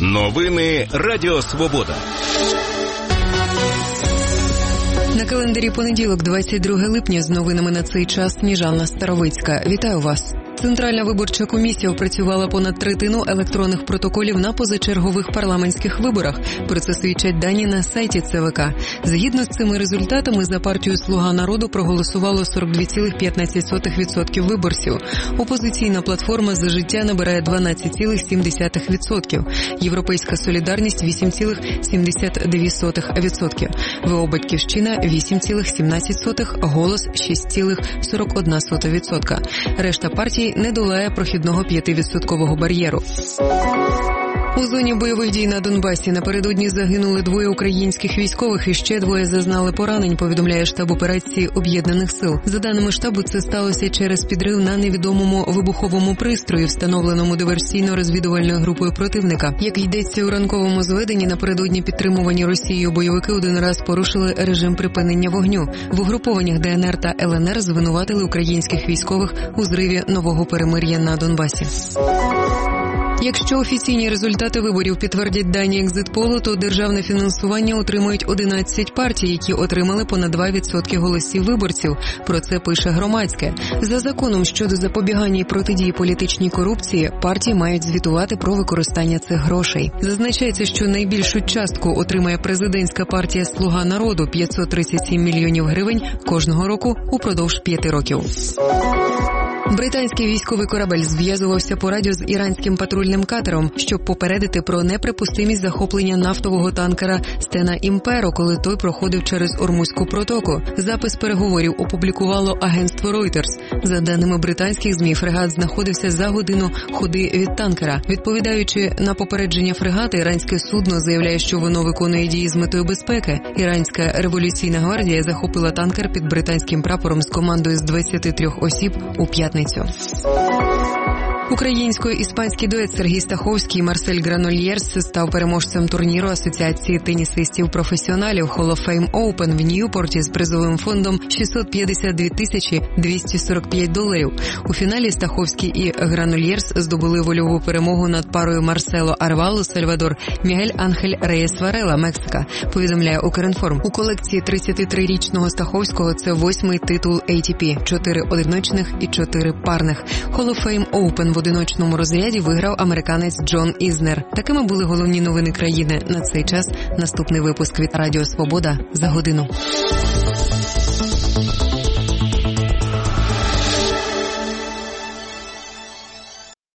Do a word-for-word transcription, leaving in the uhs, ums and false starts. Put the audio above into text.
Новини Радіо Свобода. На календарі понеділок, двадцять друге липня, з новинами на цей час Сніжана Старовицька. Вітаю вас. Центральна виборча комісія опрацювала понад третину електронних протоколів на позачергових парламентських виборах. Про це свідчать дані на сайті Це Ве Ка. Згідно з цими результатами, за партію «Слуга народу» проголосувало сорок два цілих п'ятнадцять сотих відсотка виборців. Опозиційна платформа «За життя» набирає дванадцять цілих сім десятих відсотка. Європейська солідарність – вісім цілих сімдесят дві сотих відсотка. ВО «Батьківщина» – вісім цілих сімнадцять сотих, «Голос» – шість цілих сорок одна сота відсотка. Решта партій не долає прохідного п'ятивідсоткового бар'єру. У зоні бойових дій на Донбасі напередодні загинули двоє українських військових і ще двоє зазнали поранень, повідомляє штаб операції Об'єднаних сил. За даними штабу, це сталося через підрив на невідомому вибуховому пристрої, встановленому диверсійно-розвідувальною групою противника. Як йдеться у ранковому зведенні, напередодні підтримувані Росією бойовики один раз порушили режим припинення вогню. В угрупованнях Де Ен Ер та Ел Ен Ер звинуватили українських військових у зриві нового перемир'я на Донбасі. Якщо офіційні результати виборів підтвердять дані екзит-полу, то державне фінансування отримують одинадцять партій, які отримали понад два відсотки голосів виборців. Про це пише Громадське. За законом щодо запобігання і протидії політичній корупції, партії мають звітувати про використання цих грошей. Зазначається, що найбільшу частку отримає президентська партія «Слуга народу» – п'ятсот тридцять сім мільйонів гривень кожного року упродовж п'яти років. Британський військовий корабель зв'язувався по радіо з іранським патрульним катером, щоб попередити про неприпустимість захоплення нафтового танкера Стена Імперо, коли той проходив через Ормузьку протоку. Запис переговорів опублікувало агентство Reuters. За даними британських ЗМІ, фрегат знаходився за годину ходи від танкера. Відповідаючи на попередження фрегата, іранське судно заявляє, що воно виконує дії з метою безпеки. Іранська революційна гвардія захопила танкер під британським прапором з командою з двадцяти трьох осіб у п'ятницю. Українсько-іспанський дует Сергій Стаховський і Марсель Гранольєрс став переможцем турніру Асоціації тенісистів-професіоналів Hall of Fame Open в Ньюпорті з призовим фондом шістсот п'ятдесят дві тисячі двісті сорок п'ять доларів. У фіналі Стаховський і Гранольєрс здобули вольову перемогу над парою Марсело Арвало, Сальвадор, Мігель Анхель Реєс Варела, Мексика, повідомляє Укрінформ. У колекції тридцятитрирічного Стаховського це восьмий титул ей ті пі, чотири одиночних і чотири парних. Hall of Fame Open в одиночному розряді виграв американець Джон Ізнер. Такими були головні новини країни на цей час. Наступний випуск від Радіо Свобода за годину.